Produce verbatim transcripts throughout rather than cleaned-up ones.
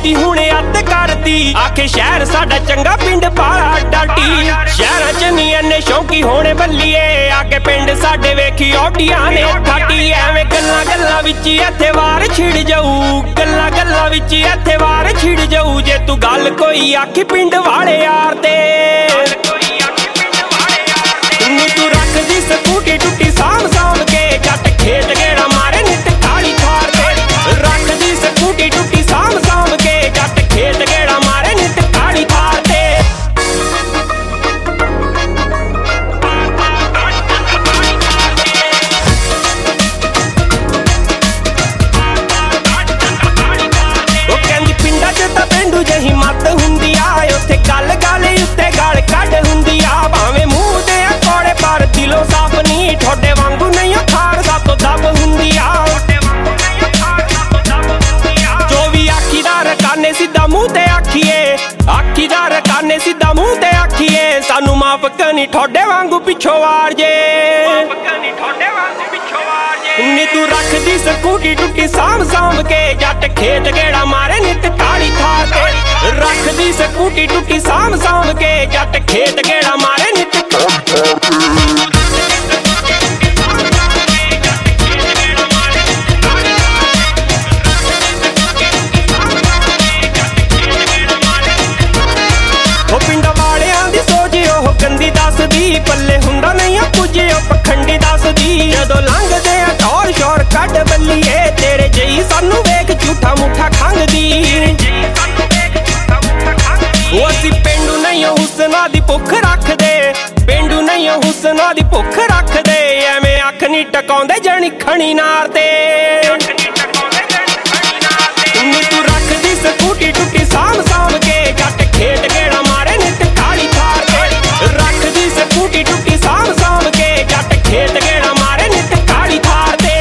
ਦੀ ਹੁਣੇ ਅੱਤ ਕਰਤੀ ਆਖੇ ਸ਼ਹਿਰ ਸਾਡਾ ਚੰਗਾ ਪਿੰਡ ਪਾਲਾ ਡਾਟੀ ਸ਼ਹਿਰਾਂ ਚ ਨੀ ਇੰਨੇ ਸ਼ੌਂਕੀ ਹੋਣੇ ਬੱਲੀਏ ਆਕੇ ਪਿੰਡ ਸਾਡੇ ਵੇਖੀ ਔਡੀਆਂ ਨੇ ਠਾਟੀ ਐਵੇਂ ਗੱਲਾਂ ਗੱਲਾਂ ਵਿੱਚ ਇੱਥੇ ਵਾਰ ਛਿੜ ਜਾਊ ਗੱਲਾਂ ਗੱਲਾਂ ਵਿੱਚ ਇੱਥੇ ਵਾਰ ਛਿੜ ਜਾਊ ਜੇ ਤੂੰ ਗੱਲ ਕੋਈ ਆਖੀ ਪਿੰਡ ਵਾਲੇ ਯਾਰ ਤੇ ਨੀ ਤੂੰ ਰੱਖਦੀ ਸਕੂਟੀ ਟੁੱਟੀ ਸਾਂਭ ਸਾਂਭ ਕੇ ਜੱਟ ਖੇਤ ਗੇੜਾ ਮਾਰੇ ਨਿੱਤ ਕਾਲੀ ਥਾਰ ਤੇ ਰੱਖਦੀ ਸਕੂਟੀ ਟੁੱਟੀ ਸਾਂਭ ਸਾਂਭ ਕੇ ਜੱਟ ਖੇਤ ਗੇੜਾ ਮਾਰੇ ਨਿੱਤ ਕਾਲੀ ਥਾਰ ਤੇ ਉਹ ਕਹਿੰਦੀ ਪਿੰਡਾਂ ਚ ਤਾਂ ਪਿੰਡੂ ਜਹੀ ਮੱਤ ਹੁੰਦੀ ਆ ਉੱਥੇ ਗੱਲ ਗੱਲ ਉੱਤੇ ਗਾਲ ਕੱਢ ਹੁੰਦੀ ਆ ਭਾਵੇਂ ਮੂੰਹ ਦੇ ਕੋੜੇ ਪਰ ਦਿਲੋਂ ਸਾਫ਼ ਨਹੀਂ ਠੋਡੇ ਵਾਂਗੂ ਨਹੀਂ ਖਾਰ ਸਾਤੋਂ ਦੱਬ ਹੁੰਦੀ ਆ ਜੋ ਵੀ ਆਖੀਦਾਰ ਕਾਨੇ ਸਿੱਧਾ ਮੂੰਹ ਤੇ ਆਖੀਏ ਆਖੀਦਾਰ ਕਾਨੇ ਸਿੱਧਾ ਮੂੰਹ ਤੇ ਆਖੀਏ ਸਾਨੂੰ ਮਾਫ ਕਨੀ ਠੋਡੇ ਵਾਂਗੂ ਪਿੱਛੋਂ ਵਾਰ ਜੇ ਨੀ ਤੂੰ ਰੱਖਦੀ ਸਕੂਟੀ ਟੁੱਟੀ ਸਾਂਭ ਸਾਂਭ ਕੇ ਜੱਟ ਖੇਤ ਗੇੜਾ ਮਾਰੇ ਨਿੱਤ ਕਾਲੀ ਥਾਰ ਤੇ ਰੱਖਦੀ ਸਕੂਟੀ ਟੁੱਟੀ ਸਾਂਭ ਸਾਂਭ ਕੇ ਜੱਟ ਖੇਤ ਗੇੜਾ ਮਾਰੇ ਨਿੱਤ ਉਹ ਪਿੰਡਾਂ ਵਾਲਿਆਂ ਦੀ ਸੋਚ ਉਹ ਗੰਦੀ ਦੱਸਦੀ ਪੱਲੇ ਹੁੰਦਾ ਨਹੀਂ ਆ ਕੁਝ ਉਹ ਪਖੰਡੀ ਦੱਸਦੀ ਜਦੋਂ ਲੰਘਦੇ ਆ ਟੌਰ ਸ਼ੌਰ ਕੱਢ ਬੱਲੀਏ ਤੇਰੇ ਜਈ ਸਾਨੂੰ ਵੇਖ ਝੂਠਾ ਮੁੱਠਾ ਖੰਗਦੀ ਉਹ ਅਸੀਂ ਪਿੰਡੂ ਨਹੀਂ ਹੁਸਨਾ ਦੀ ਭੁੱਖ ਰੱਖਦੇ ਪਿੰਡੂ ਨਹੀਂ ਹੁਸਨਾ ਦੀ ਭੁੱਖ ਰੱਖਦੇ ਐਵੇਂ ਅੱਖ ਨਹੀਂ ਟਕਾਉਂਦੇ ਜਣੀ ਖਣੀ ਨਾਰ ਤੇ ਨੀ ਤੂੰ ਰੱਖਦੀ ਸਕੂਟੀ ਟੁੱਟੀ ਸਾਂਭ ਸਾਂਭ ਕੇ ਜੱਟ ਖੇਤ ਗੇੜਾ ਮਾਰੇ ਨਿੱਤ ਕਾਲੀ ਥਾਰ ਤੇ ਰੱਖਦੀ ਸਕੂਟੀ ਟੁੱਟੀ ਸਾਂਭ ਸਾਂਭ ਕੇ ਜੱਟ ਖੇਤ ਗੇੜਾ ਮਾਰੇ ਨਿੱਤ ਕਾਲੀ ਥਾਰ ਤੇ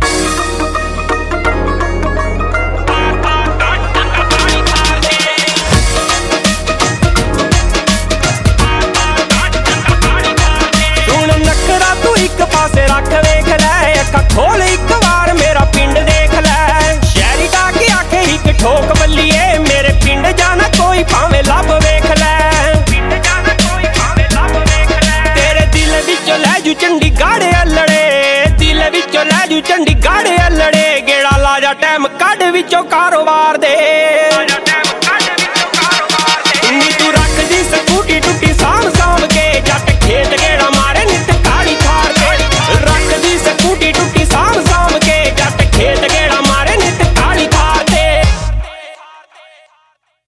ਸੁਣ ਨਖਰਾ ਤੂੰ ਇੱਕ ਪਾਸੇ ਰੱਖ ਵੇਖ ਲੈ ਅੱਖਾਂ ਖੋਲ ਇੱਕ ਵਾਰ ਮੇਰਾ ਪਿੰਡ ਦੇਖ ਲੈ ਸ਼ਹਿਰੀ ਡਾ ਕੇ ਆਖੇ ਇੱਕ ਠੋਕ ਬੱਲੀਏ ਮੇਰੇ ਪਿੰਡ ਜਾਣਾ ਕੋਈ ਭਾਵੇਂ ਲੱਭ ਵੇਖ ਲੈ ਤੇਰੇ ਦਿਲ ਵਿੱਚੋਂ ਲੈ ਜੂ ਚੰਡੀਗੜ੍ਹ ਅਲੜੇ ਦਿਲ ਵਿੱਚੋਂ ਲੈ ਜੂ ਚੰਡੀਗੜ੍ਹ ਅਲੜੇ ਗੇੜਾ ਲਾ ਜਾ ਟਾਈਮ ਕੱਢ ਵਿੱਚੋਂ ਕਾਰੋਬਾਰ ਦੇ